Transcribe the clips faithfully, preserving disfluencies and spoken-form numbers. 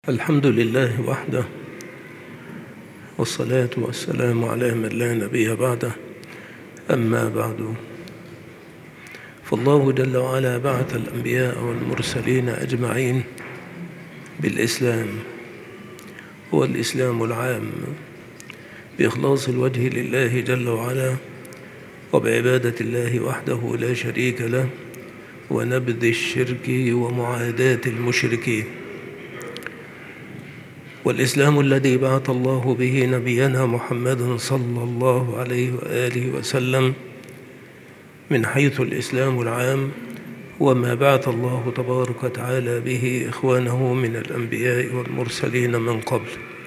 الحمد لله وحده، والصلاة والسلام على من لا نبي بعده. أما بعد، فالله جل وعلا بعث الأنبياء والمرسلين أجمعين بالإسلام، هو الإسلام العام، بإخلاص الوجه لله جل وعلا، وبعبادة الله وحده لا شريك له، ونبذ الشرك ومعاداة المشركين. والإسلام الذي بعث الله به نبينا محمد صلى الله عليه وآله وسلم من حيث الإسلام العام، وما بعث الله تبارك وتعالى به إخوانه من الأنبياء والمرسلين من قبل.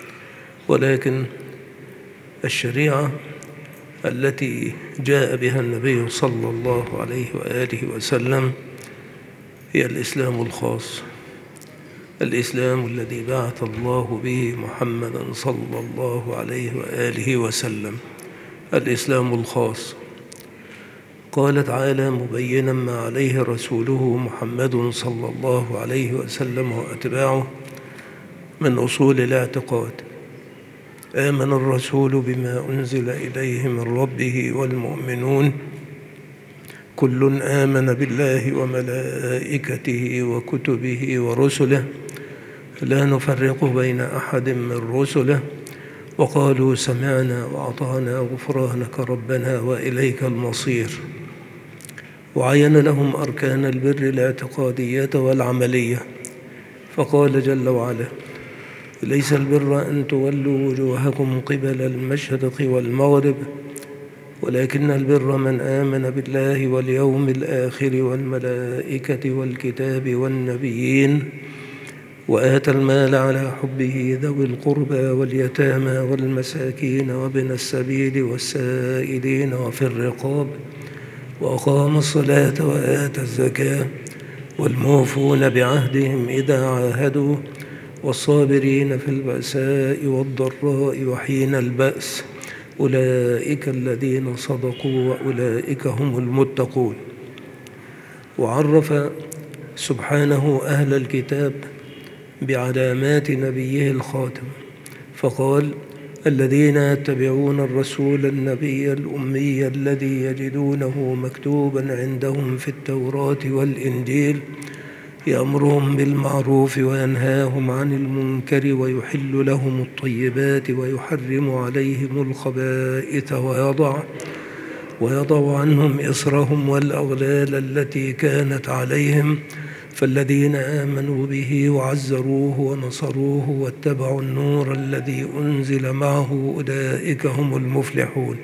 ولكن الشريعة التي جاء بها النبي صلى الله عليه وآله وسلم هي الإسلام الخاص، الإسلام الذي بعث الله به محمدا صلى الله عليه وآله وسلم، الإسلام الخاص. قال تعالى مبينا ما عليه رسوله محمد صلى الله عليه وسلم وأتباعه من أصول الاعتقاد: آمن الرسول بما أنزل إليه من ربه والمؤمنون كل آمن بالله وملائكته وكتبه ورسله لا نفرق بين أحد من رسله وقالوا سمعنا وأطعنا غفرانك ربنا وإليك المصير. وعين لهم أركان البر الاعتقادية والعملية، فقال جل وعلا: ليس البر أن تولوا وجوهكم قبل المشرق والمغرب ولكن البر من آمن بالله واليوم الآخر والملائكة والكتاب والنبيين وآتى المال على حبه ذوي القربى واليتامى والمساكين وابن السبيل والسائلين وفي الرقاب وأقام الصلاة وآتى الزكاة والموفون بعهدهم إذا عاهدوا والصابرين في البأساء والضراء وحين البأس أولئك الذين صدقوا وأولئك هم المتقون. وعرف سبحانه أهل الكتاب بعلامات نبيه الخاتم، فقال: الذين يتبعون الرسول النبي الأمي الذي يجدونه مكتوبا عندهم في التوراة والإنجيل يأمرهم بالمعروف وينهاهم عن المنكر ويحل لهم الطيبات ويحرم عليهم الخبائث ويضع ويضع عنهم إصرهم والأغلال التي كانت عليهم. فالذين آمنوا به وعزروه ونصروه واتبعوا النور الذي أنزل معه أولئك هم المفلحون.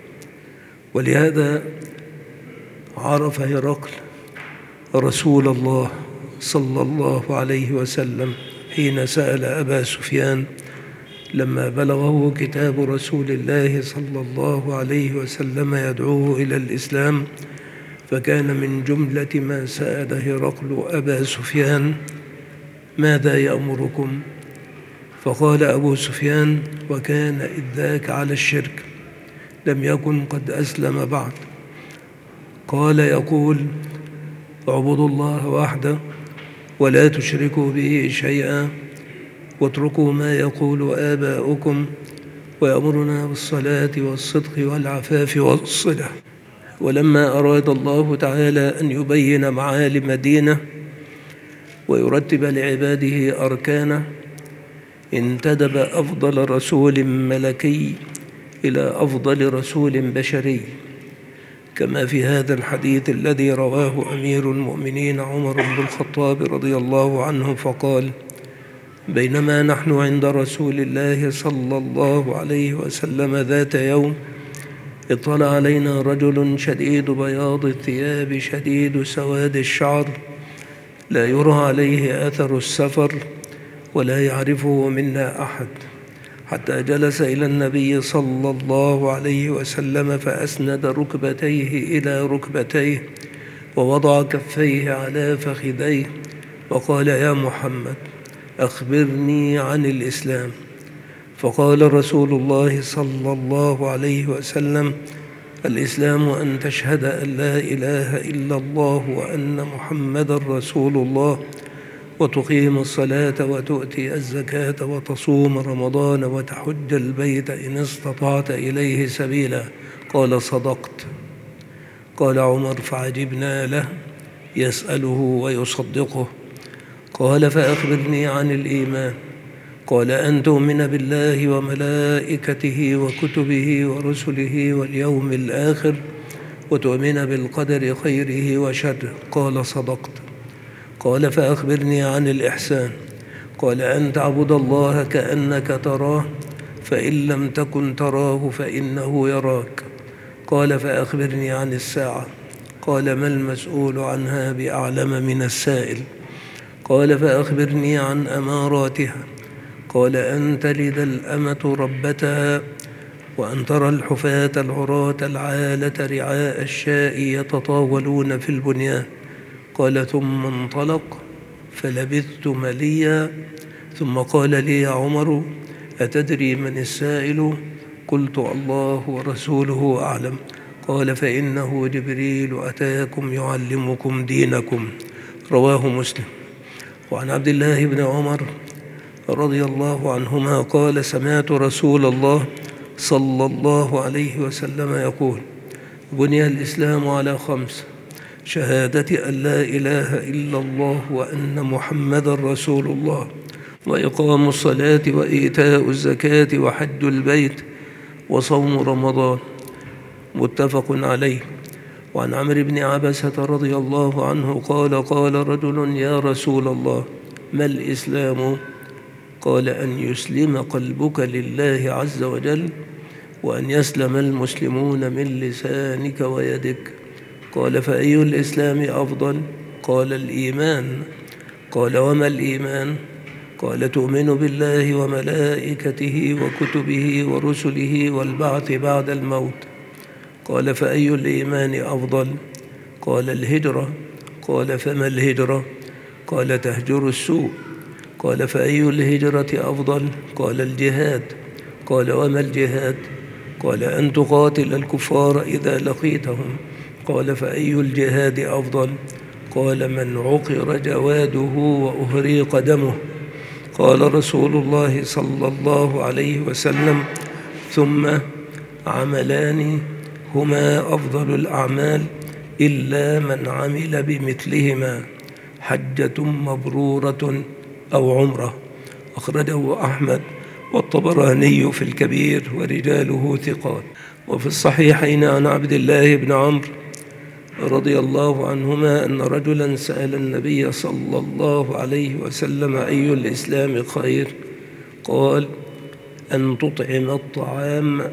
ولهذا عرف هرقل رسول الله صلى الله عليه وسلم حين سأل أبا سفيان لما بلغه كتاب رسول الله صلى الله عليه وسلم يدعوه إلى الإسلام، فكان من جملة ما سأل هرقل أبا سفيان: ماذا يأمركم؟ فقال أبو سفيان: وكان إذ ذاك على الشرك، لم يكن قد أسلم بعد. قال يقول: اعبدوا الله وحده ولا تشركوا به شيئا واتركوا ما يقول آباؤكم ويأمرنا بالصلاة والصدق والعفاف والصلة. ولما أراد الله تعالى أن يبين معالم دينه ويرتب لعباده أركانه، انتدب أفضل رسول ملكي إلى أفضل رسول بشري، كما في هذا الحديث الذي رواه أمير المؤمنين عمر بن الخطاب رضي الله عنه فقال: بينما نحن عند رسول الله صلى الله عليه وسلم ذات يوم اطلع علينا رجل شديد بياض الثياب شديد سواد الشعر لا يرى عليه أثر السفر ولا يعرفه منا أحد، حتى جلس إلى النبي صلى الله عليه وسلم فأسند ركبتيه إلى ركبتيه ووضع كفيه على فخذيه وقال: يا محمد أخبرني عن الإسلام. فقال رسول الله صلى الله عليه وسلم: الإسلام أن تشهد أن لا إله إلا الله وأن محمدا رسول الله وتقيم الصلاة وتؤتي الزكاة وتصوم رمضان وتحج البيت إن استطعت إليه سبيلا. قال: صدقت. قال عمر: فعجبنا له يسأله ويصدقه. قال: فأخبرني عن الإيمان. قال: أن تؤمن بالله وملائكته وكتبه ورسله واليوم الآخر وتؤمن بالقدر خيره وشره. قال: صدقت. قال: فأخبرني عن الإحسان. قال: أن تعبد الله كأنك تراه فإن لم تكن تراه فإنه يراك. قال: فأخبرني عن الساعة. قال: ما المسؤول عنها بأعلم من السائل. قال: فأخبرني عن أماراتها. قال: أن تلد الأمة ربتها وأن ترى الحفاة العراة العالة رعاء الشاء يتطاولون في البنيان. قال: ثم انطلق فلبثت مليا ثم قال لي: يا عمر أتدري من السائل؟ قلت: الله ورسوله أعلم. قال: فإنه جبريل أتاكم يعلمكم دينكم. رواه مسلم. وعن عبد الله بن عمر رضي الله عنهما قال: سمعت رسول الله صلى الله عليه وسلم يقول: بني الإسلام على خمس: شهادة أن لا إله إلا الله وأن محمدا رسول الله، وإقام الصلاة وإيتاء الزكاة وحج البيت وصوم رمضان. متفق عليه. وعن عمرو بن عبسة رضي الله عنه قال: قال رجل: يا رسول الله، ما الإسلام؟ قال: أن يسلم قلبك لله عز وجل وأن يسلم المسلمون من لسانك ويدك. قال: فأي الإسلام أفضل؟ قال: الإيمان. قال: وما الإيمان؟ قال: تؤمن بالله وملائكته وكتبه ورسله والبعث بعد الموت. قال: فأي الإيمان أفضل؟ قال: الهجرة. قال: فما الهجرة؟ قال: تهجر السوء. قال: فأي الهجرة أفضل؟ قال: الجهاد. قال: وما الجهاد؟ قال: أن تقاتل الكفار إذا لقيتهم. قال: فأي الجهاد أفضل؟ قال: من عقر جواده وأهريق دمه. قال رسول الله صلى الله عليه وسلم: ثم عملان هما أفضل الأعمال إلا من عمل بمثلهما: حجة مبرورة أو عمرة. أخرجه أحمد والطبراني في الكبير ورجاله ثقات. وفي الصحيحين عن عبد الله بن عمرو رضي الله عنهما أن رجلا سأل النبي صلى الله عليه وسلم: أي الإسلام خير؟ قال: أن تطعم الطعام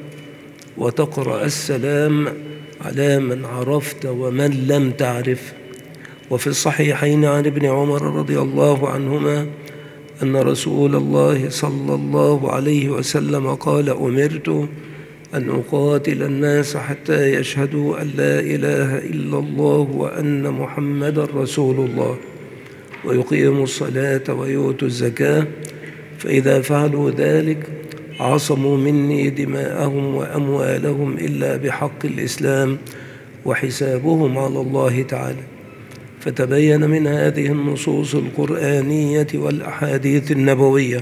وتقرأ السلام على من عرفت ومن لم تعرف. وفي الصحيحين عن ابن عمر رضي الله عنهما أن رسول الله صلى الله عليه وسلم قال: أمرت أن أقاتل الناس حتى يشهدوا أن لا إله إلا الله وأن محمدا رسول الله ويقيموا الصلاة ويؤتوا الزكاة، فإذا فعلوا ذلك عصموا مني دماءهم وأموالهم إلا بحق الإسلام وحسابهم على الله تعالى. فتبين من هذه النصوص القرآنية والأحاديث النبوية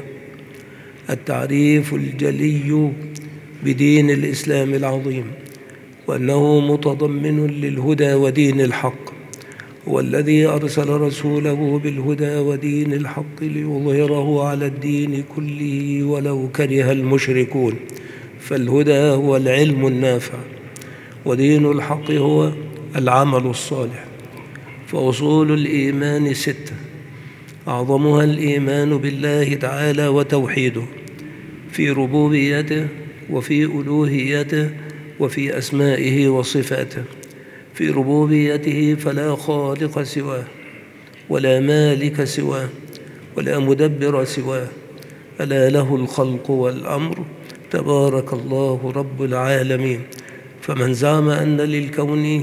التعريف الجلي بدين الإسلام العظيم، وأنه متضمن للهدى ودين الحق، هو الذي أرسل رسوله بالهدى ودين الحق ليظهره على الدين كله ولو كره المشركون. فالهدى هو العلم النافع، ودين الحق هو العمل الصالح. فأصول الإيمان ستة، أعظمها الإيمان بالله تعالى وتوحيده في ربوبيته وفي ألوهيته وفي أسمائه وصفاته. في ربوبيته فلا خالق سواه ولا مالك سواه ولا مدبر سواه، ألا له الخلق والأمر، تبارك الله رب العالمين. فمن زعم أن للكون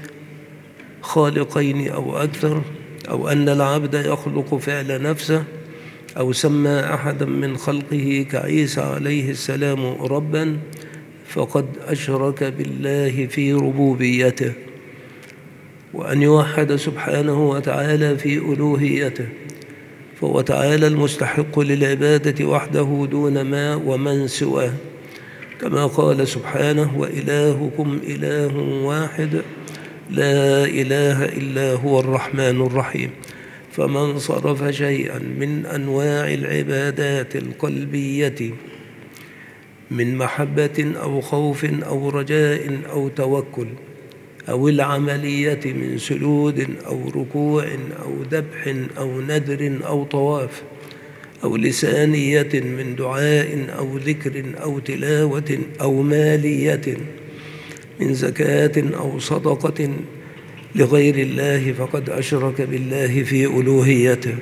خالقين أو أكثر، أو أن العبد يخلق فعل نفسه، أو سمى أحدا من خلقه كعيسى عليه السلام ربا، فقد أشرك بالله في ربوبيته. وأن يوحد سبحانه وتعالى في ألوهيته، فهو تعالى المستحق للعبادة وحده دون ما ومن سواه، كما قال سبحانه: وإلهكم إله واحد لا إله إلا هو الرحمن الرحيم. فمن صرف شيئا من أنواع العبادات القلبية من محبة أو خوف أو رجاء أو توكل، أو العملية من سجود أو ركوع أو ذبح أو نذر أو طواف، أو لسانية من دعاء أو ذكر أو تلاوة، أو مالية من زكاة أو صدقة لغير الله، فقد أشرك بالله في ألوهيته.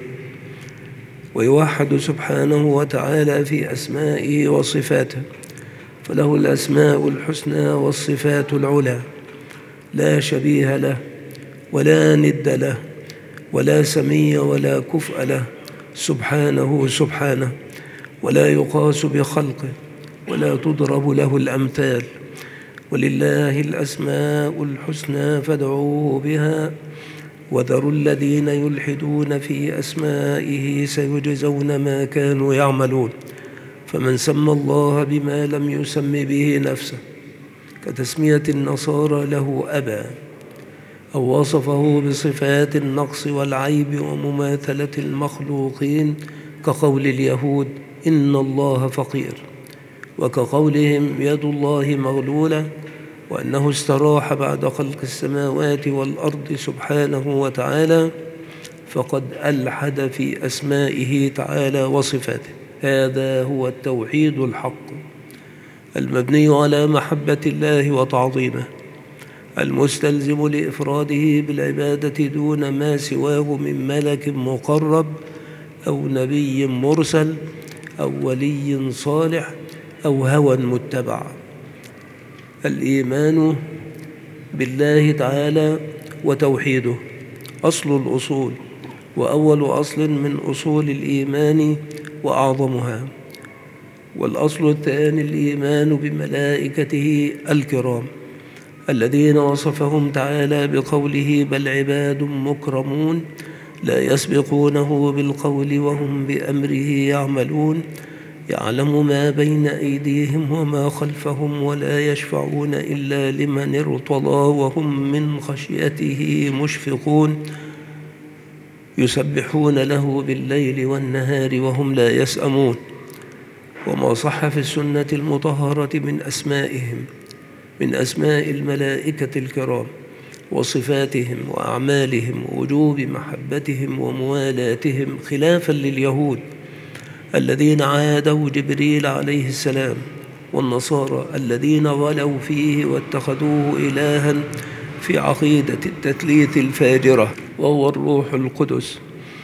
ويوحد سبحانه وتعالى في أسمائه وصفاته، فله الأسماء الحسنى والصفات العلى، لا شبيه له ولا ند له ولا سمي ولا كفء له، سبحانه سبحانه، ولا يقاس بخلقه ولا تضرب له الأمثال. ولله الأسماء الحسنى فادعوه بها وذروا الذين يلحدون في أسمائه سيجزون ما كانوا يعملون. فمن سمى الله بما لم يسم به نفسه كتسمية النصارى له أبا، أو وصفه بصفات النقص والعيب ومماثلة المخلوقين كقول اليهود إن الله فقير، وكقولهم يد الله مغلولة، وأنه استراح بعد خلق السماوات والأرض سبحانه وتعالى، فقد ألحد في أسمائه تعالى وصفاته. هذا هو التوحيد الحق المبني على محبة الله وتعظيمه، المستلزم لإفراده بالعبادة دون ما سواه من ملك مقرب أو نبي مرسل أو ولي صالح أو هوى متبع. الإيمان بالله تعالى وتوحيده أصل الأصول، وأول أصل من أصول الإيمان وأعظمها. والأصل الثاني الإيمان بملائكته الكرام الذين وصفهم تعالى بقوله: بل عباد مكرمون لا يسبقونه بالقول وهم بأمره يعملون، يعلم ما بين أيديهم وما خلفهم ولا يشفعون إلا لمن ارتضى وهم من خشيته مشفقون، يسبحون له بالليل والنهار وهم لا يسأمون. وما صح في السنة المطهرة من أسمائهم من أسماء الملائكة الكرام وصفاتهم وأعمالهم ووجوب محبتهم وموالاتهم، خلافا لليهود الذين عادوا جبريل عليه السلام، والنصارى الذين غلوا فيه واتخذوه إلها في عقيدة التثليث الفاجرة، وهو الروح القدس.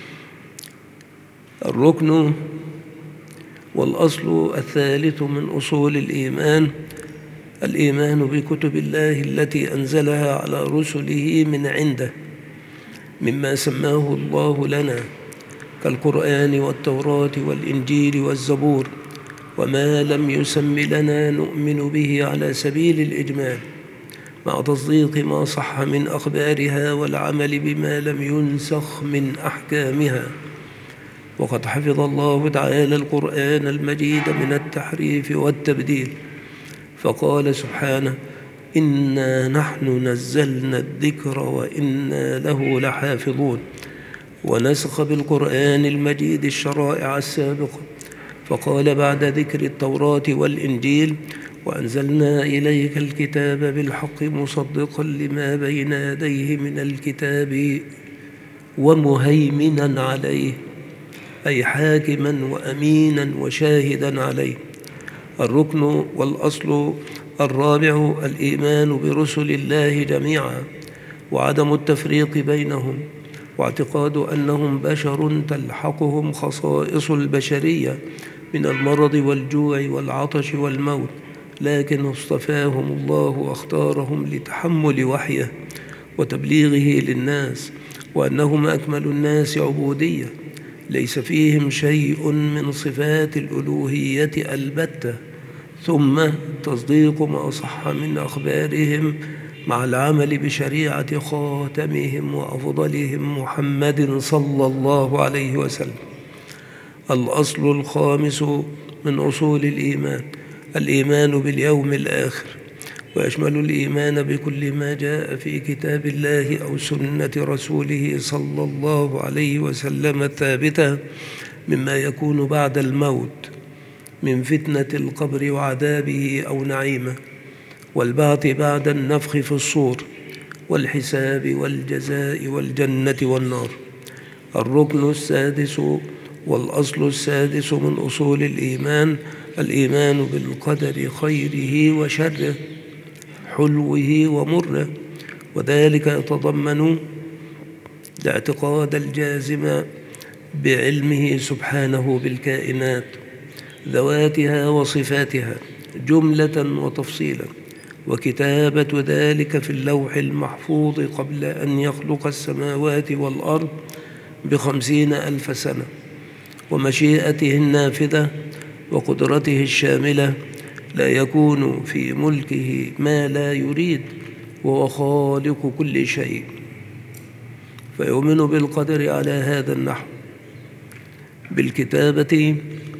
الركن والأصل الثالث من أصول الإيمان الإيمان بكتب الله التي أنزلها على رسله من عنده مما سماه الله لنا كالقرآن والتوراة والإنجيل والزبور، وما لم يسم لنا نؤمن به على سبيل الإجمال، مع تصديق ما صح من أخبارها والعمل بما لم ينسخ من أحكامها. وقد حفظ الله تعالى القرآن المجيد من التحريف والتبديل، فقال سبحانه: إنا نحن نزلنا الذكر وإنا له لحافظون. ونسخ بالقرآن المجيد الشرائع السابقة، فقال بعد ذكر التوراة والإنجيل: وأنزلنا إليك الكتاب بالحق مصدقا لما بين يديه من الكتاب ومهيمنا عليه، أي حاكما وأمينا وشاهدا عليه. الركن والأصل الرابع الإيمان برسل الله جميعا وعدم التفريق بينهم، واعتقاد أنهم بشر تلحقهم خصائص البشرية من المرض والجوع والعطش والموت، لكن اصطفاهم الله واختارهم لتحمل وحيه وتبليغه للناس، وأنهم أكمل الناس عبودية، ليس فيهم شيء من صفات الألوهية البتة. ثم تصديق ما صح من أخبارهم مع العمل بشريعة خاتمهم وأفضلهم محمد صلى الله عليه وسلم. الأصل الخامس من أصول الإيمان الإيمان باليوم الآخر، ويشمل الإيمان بكل ما جاء في كتاب الله أو سنة رسوله صلى الله عليه وسلم الثابتة مما يكون بعد الموت من فتنة القبر وعذابه أو نعيمه، والبعث بعد النفخ في الصور، والحساب والجزاء والجنة والنار. الركن السادس والأصل السادس من أصول الإيمان الإيمان بالقدر خيره وشره، حلوه ومره، وذلك يتضمن الاعتقاد الجازم بعلمه سبحانه بالكائنات ذواتها وصفاتها جملة وتفصيلا، وكتابة ذلك في اللوح المحفوظ قبل أن يخلق السماوات والأرض بخمسين ألف سنة، ومشيئته النافذة وقدرته الشاملة لا يكون في ملكه ما لا يريد، وهو خالق كل شيء. فيؤمن بالقدر على هذا النحو: بالكتابة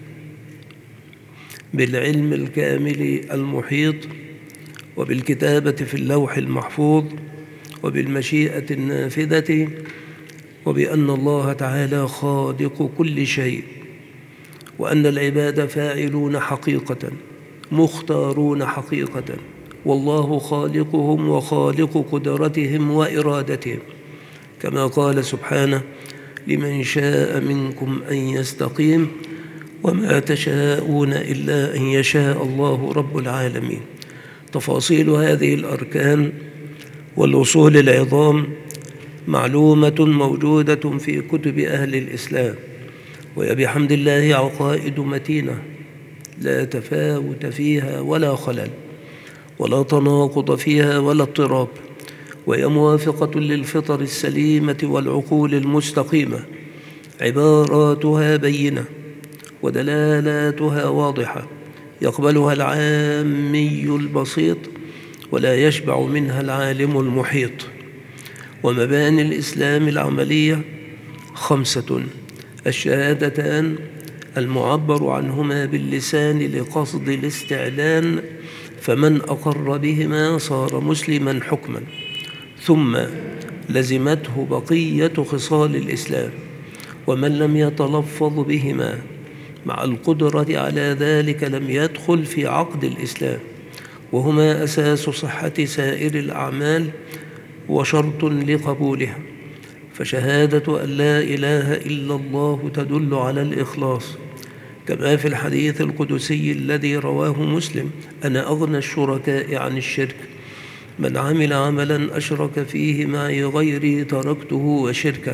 بالعلم الكامل المحيط، وبالكتابة في اللوح المحفوظ، وبالمشيئة النافذة، وبأن الله تعالى خالق كل شيء، وأن العباد فاعلون حقيقة مختارون حقيقة، والله خالقهم وخالق قدرتهم وإرادتهم، كما قال سبحانه: لمن شاء منكم أن يستقيم وما تشاءون إلا أن يشاء الله رب العالمين. تفاصيل هذه الأركان والأصول العظام معلومة موجودة في كتب أهل الإسلام، وهي بحمد الله عقائد متينة لا تفاوت فيها ولا خلل، ولا تناقض فيها ولا اضطراب، وهي موافقة للفطر السليمة والعقول المستقيمة، عباراتها بينة ودلالاتها واضحة، يقبلها العامي البسيط ولا يشبع منها العالم المحيط. ومباني الإسلام العملية خمسة: الشهادتان المعبر عنهما باللسان لقصد الاستعلان، فمن أقر بهما صار مسلما حكما، ثم لزمته بقية خصال الإسلام، ومن لم يتلفظ بهما مع القدرة على ذلك لم يدخل في عقد الإسلام، وهما أساس صحة سائر الأعمال وشرط لقبولها. فشهادة أن لا إله إلا الله تدل على الإخلاص، كما في الحديث القدسي الذي رواه مسلم: أنا أغنى الشركاء عن الشرك، من عمل عملا أشرك فيه معي غيري تركته وشركه.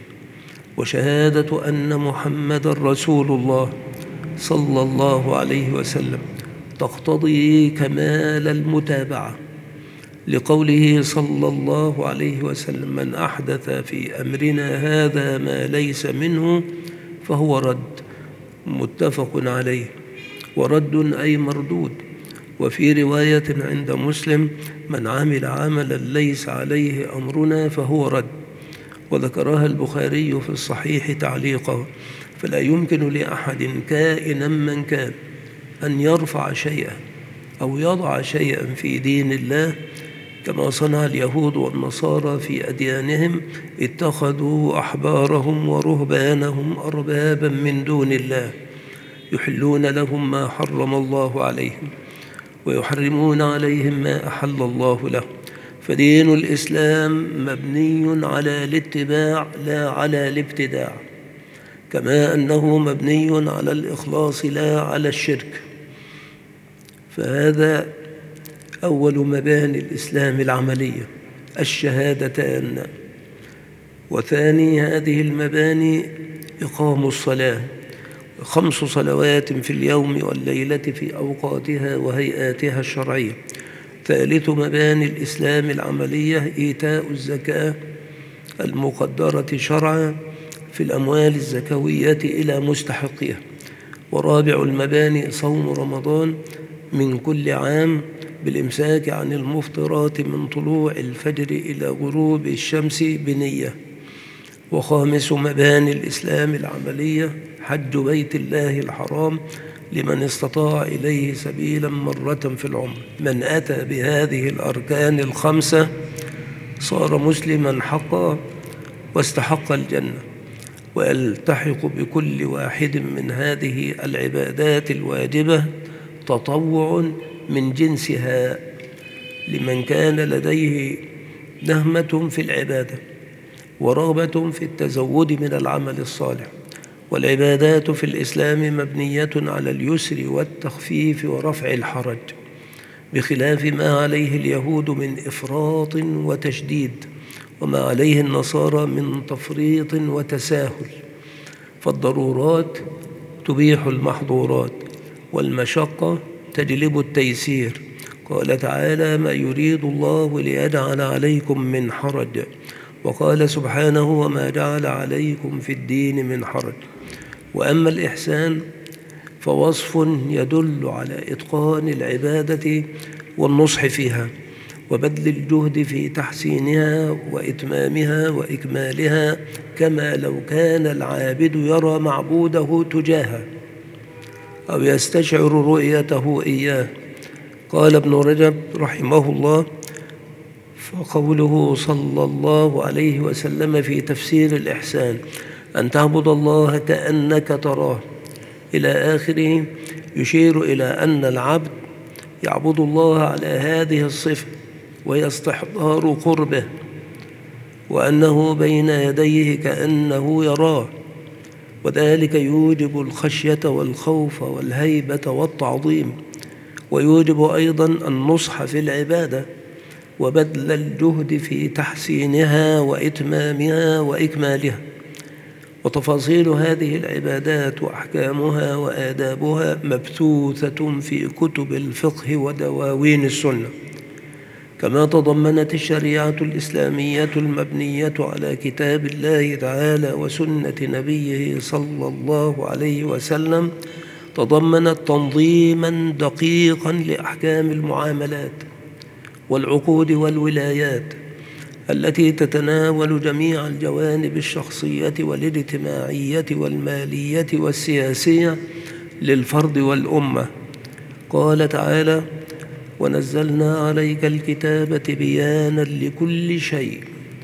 وشهادة أن محمد رسول الله صلى الله عليه وسلم تقتضي كمال المتابعة، لقوله صلى الله عليه وسلم: من أحدث في أمرنا هذا ما ليس منه فهو رد، متفق عليه. ورد أي مردود. وفي رواية عند مسلم: من عمل عملا ليس عليه أمرنا فهو رد، وذكرها البخاري في الصحيح تعليقا. فلا يمكن لأحد كائنا من كان أن يرفع شيئا أو يضع شيئا في دين الله كما صنع اليهود والنصارى في أديانهم، اتخذوا أحبارهم ورهبانهم أربابا من دون الله يحلون لهم ما حرم الله عليهم ويحرمون عليهم ما أحل الله لهم. فدين الإسلام مبني على الاتباع لا على الابتداع، كما أنه مبني على الإخلاص لا على الشرك. فهذا أول مباني الإسلام العملية، الشهادتان. وثاني هذه المباني إقام الصلاة، خمس صلوات في اليوم والليلة في أوقاتها وهيئاتها الشرعية. ثالث مباني الإسلام العملية إيتاء الزكاة المقدرة شرعا في الأموال الزكوية إلى مستحقها. ورابع المباني صوم رمضان من كل عام بالإمساك عن المفطرات من طلوع الفجر إلى غروب الشمس بنية. وخامس مباني الإسلام العملية حج بيت الله الحرام لمن استطاع إليه سبيلا مرة في العمر. من أتى بهذه الأركان الخمسة صار مسلما حقا واستحق الجنة، ويلتحق بكل واحد من هذه العبادات الواجبة تطوع من جنسها لمن كان لديه نهمة في العبادة ورغبة في التزود من العمل الصالح. والعبادات في الإسلام مبنية على اليسر والتخفيف ورفع الحرج، بخلاف ما عليه اليهود من إفراط وتشديد، وما عليه النصارى من تفريط وتساهل. فالضرورات تبيح المحظورات، والمشقة تجلب التيسير. قال تعالى: ما يريد الله ليجعل عليكم من حرج، وقال سبحانه: وما جعل عليكم في الدين من حرج. وأما الإحسان فوصف يدل على إتقان العبادة والنصح فيها وبذل الجهد في تحسينها وإتمامها وإكمالها، كما لو كان العابد يرى معبوده تجاهه أو يستشعر رؤيته إياه. قال ابن رجب رحمه الله: فقوله صلى الله عليه وسلم في تفسير الإحسان أن تعبد الله كأنك تراه إلى آخره، يشير إلى أن العبد يعبد الله على هذه الصفة وهي استحضار قربه، وأنه بين يديه كأنه يراه، وذلك يوجب الخشية والخوف والهيبة والتعظيم، ويوجب أيضا النصح في العبادة وبذل الجهد في تحسينها وإتمامها وإكمالها. وتفاصيل هذه العبادات وأحكامها وآدابها مبثوثة في كتب الفقه ودواوين السنة، كما تضمنت الشريعة الإسلامية المبنية على كتاب الله تعالى وسنة نبيه صلى الله عليه وسلم تضمنت تنظيما دقيقا لأحكام المعاملات والعقود والولايات التي تتناول جميع الجوانب الشخصية والاجتماعية والمالية والسياسية للفرد والأمة. قال تعالى: ونزلنا عليك الكتاب تبيانا لكل شيء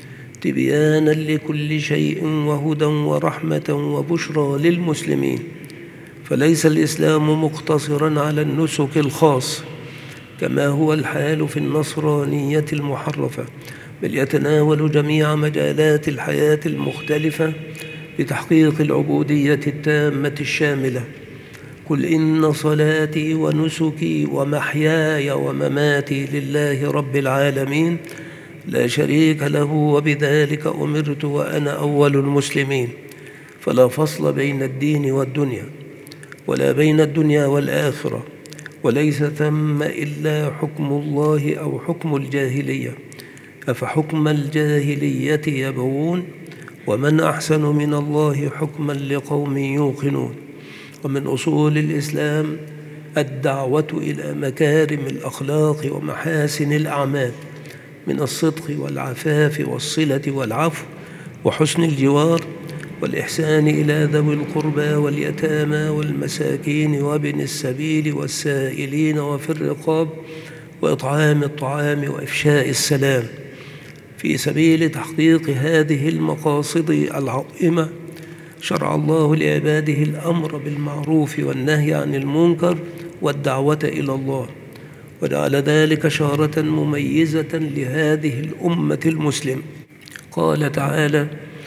تبيانا لكل شيء وهدى ورحمة وبشرى للمسلمين. فليس الإسلام مقتصرا على النسك الخاص كما هو الحال في النصرانية المحرفة، بل يتناول جميع مجالات الحياة المختلفة لتحقيق العبودية التامة الشاملة. قل إن صلاتي ونسكي ومحياي ومماتي لله رب العالمين لا شريك له وبذلك أمرت وأنا أول المسلمين. فلا فصل بين الدين والدنيا، ولا بين الدنيا والآخرة، وليس ثم إلا حكم الله أو حكم الجاهلية. أفحكم الجاهلية يبغون ومن أحسن من الله حكما لقوم يوقنون. ومن أصول الإسلام الدعوة إلى مكارم الأخلاق ومحاسن الأعمال من الصدق والعفاف والصلة والعفو وحسن الجوار والإحسان إلى ذوي القربى واليتامى والمساكين وابن السبيل والسائلين وفي الرقاب وإطعام الطعام وإفشاء السلام. في سبيل تحقيق هذه المقاصد العظيمة شرع الله لعباده الأمر بالمعروف والنهي عن المنكر والدعوة إلى الله، وجعل ذلك شارة مميزة لهذه الأمة المسلمة. قال تعالى: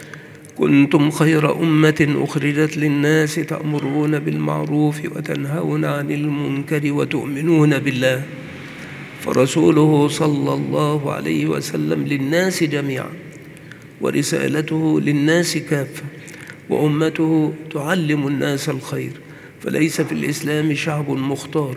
كنتم خير أمة أخرجت للناس تأمرون بالمعروف وتنهون عن المنكر وتؤمنون بالله. فرسوله صلى الله عليه وسلم للناس جميعا، ورسالته للناس كافة، وأمته تعلم الناس الخير. فليس في الإسلام شعب مختار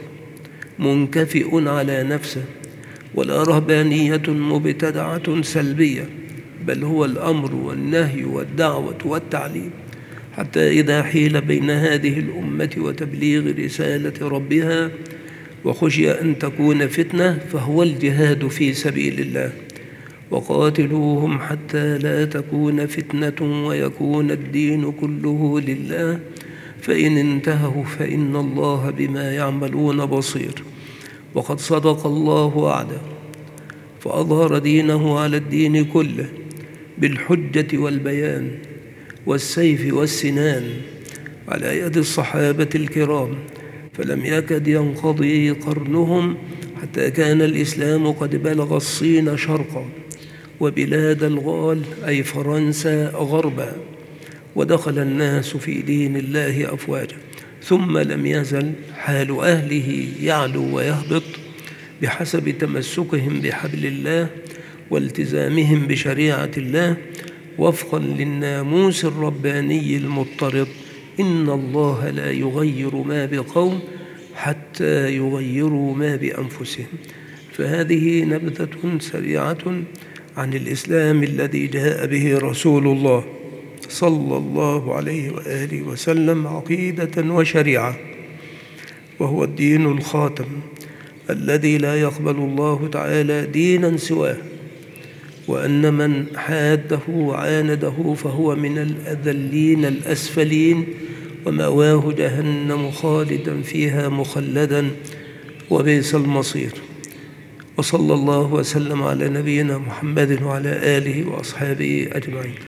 منكفئ على نفسه، ولا رهبانية مبتدعة سلبية، بل هو الأمر والنهي والدعوة والتعليم، حتى إذا حيل بين هذه الأمة وتبليغ رسالة ربها وخشي أن تكون فتنة فهو الجهاد في سبيل الله. وقاتلوهم حتى لا تكون فتنة ويكون الدين كله لله، فإن انتهوا فإن الله بما يعملون بصير. وقد صدق الله وعده فأظهر دينه على الدين كله بالحجة والبيان والسيف والسنان على يد الصحابة الكرام، فلم يكد ينقضي قرنهم حتى كان الإسلام قد بلغ الصين شرقا وبلاد الغال أي فرنسا غربا، ودخل الناس في دين الله أفواجا. ثم لم يزل حال أهله يعلو ويهبط بحسب تمسكهم بحبل الله والتزامهم بشريعة الله وفقا للناموس الرباني المضطرد: إن الله لا يغير ما بقوم حتى يغيروا ما بأنفسهم. فهذه نبذة سريعة عن الإسلام الذي جاء به رسول الله صلى الله عليه وآله وسلم عقيدة وشريعة، وهو الدين الخاتم الذي لا يقبل الله تعالى دينا سواه، وأن من حاده وعانده فهو من الأذلين الأسفلين ومأواه جهنم خالدا فيها مخلدا وبئس المصير. وصلى الله وسلم على نبينا محمد وعلى آله وأصحابه أجمعين.